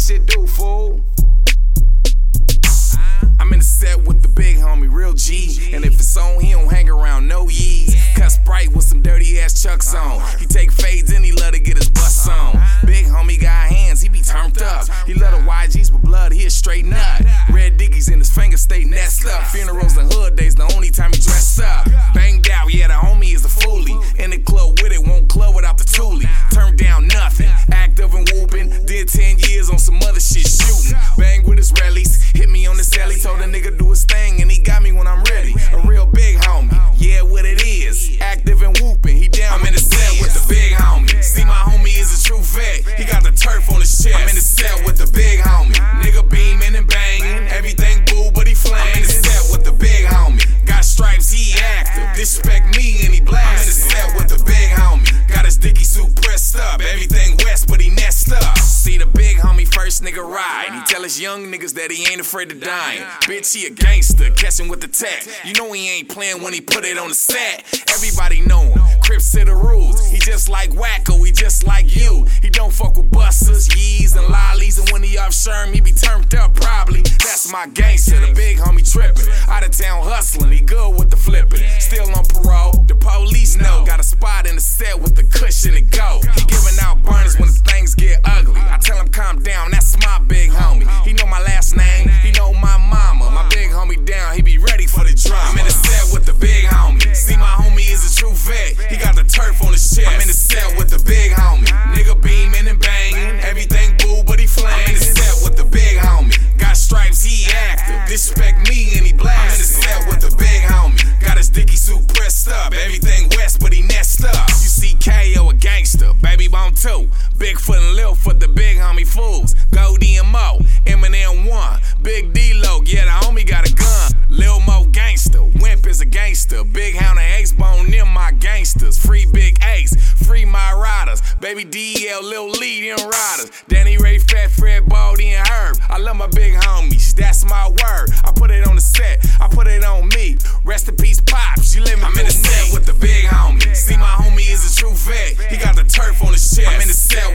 shit do, fool? I'm in the set with the big homie, real G. And if it's on, he don't hang around, no yees. Cut Sprite with some dirty ass chucks on. He take fades and he love to get his bust on. Big homie got hands, he be turned up. He love the YGs with blood, he a straight nut. Red Dickies in his fingers stay nest up. Funerals and hood days, the only time he dressed up. Banged out, yeah, the homie is a foolie. In the club with it, won't club without the toolie. Turned down nothing, active and whooping. Did 10 years on some other shit shooting. Bang with his rallies, hit me on the celly. Told a nigga do his thing and he got me when I'm ready. A real big homie, yeah, what it is. Active and whooping, he down. I'm in the cell with the big homie. See, my homie is a true vet. He got the turf on his chest. I'm in the cell with the big homie. Nigga beaming and banging, everything boo, but he flame. I'm in the cell with the big homie. Got stripes, he active. Disrespect me and he blast. I'm in the cell with the big homie. Got his dicky suit pressed up, everything west, but he nest up. See the big homie first nigga ride. He tell his young niggas that he ain't afraid to die. Bitch, he a gangster, catching with the tech. You know he ain't playing when he put it on the set. Everybody know him, Crips to the rules. He just like Wacko, he just like you. He don't fuck with busters, yees, and lollies. And when he off Sherm, he be turned up probably. That's my gangster, the big homie trippin'. Out of town hustling, he good with the flippin'. Still on parole, the police know. Got a spot in the set with the cushion to go. He giving out burners when things get ugly. I tell him calm down, that's my big homie. He know my last name, he know my mama. My big homie down, he be ready for the drama. I'm in the set with the big homie. See, my homie is a true vet. He got the turf on his chest. I'm in the set with the big homie. Nigga beaming and banging, everything boo, but he flame. I'm in the set with the big homie. Got stripes, he active. Disrespect me and he blast. I'm in the set with the big homie. Got his dicky suit pressed up, everything west, but he nest up. You see KO a gangster, Baby Bone 2, Bigfoot and Lil Foot, the big homie fools. Goldie and Mo, Eminem 1, Big D-Lo, yeah, the homie got a gun. Lil Mo gangster, Wimp is a gangster. Big Hound and X-Bone, them my gangsters. Free Big Ace, free my riders. Baby D.L., Lil Lee, them riders. Danny Ray, Fat Fred, Baldy, and Herb. I love my big homies, that's my word. I put it on the set, I put it on me. Rest in peace, Pops, you living I'm in the set with the big homie. See, my homie is a true vet. He got the turf on his chest. I'm in the set